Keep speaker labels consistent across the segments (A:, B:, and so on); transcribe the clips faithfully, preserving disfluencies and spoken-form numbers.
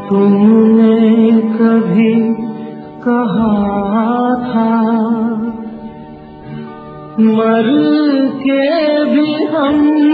A: तुमने कभी कहा था मर के भी हम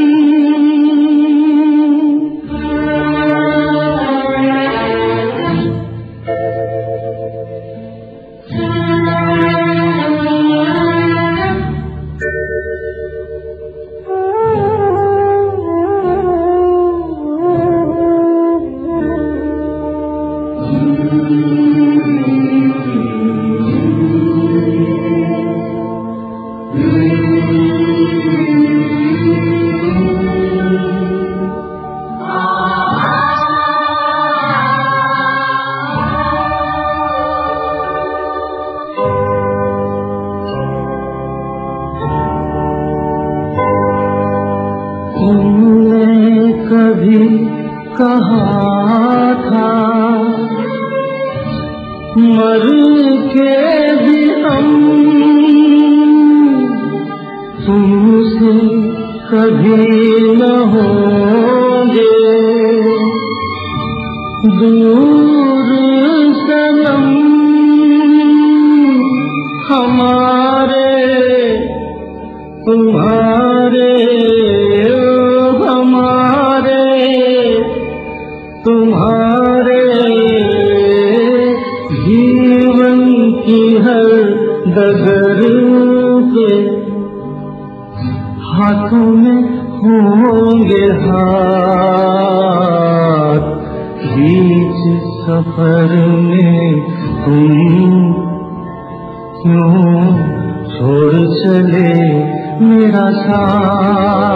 A: तुमने कभी कहा था मर के भी हम तुमसे कभी न होंगे दूर सनम हमारे तुम्हारे तुम्हारे जीवन की हर डगर के हाथों में होंगे हाथ बीच सफर में तुम क्यों छोड़ चले मेरा साथ।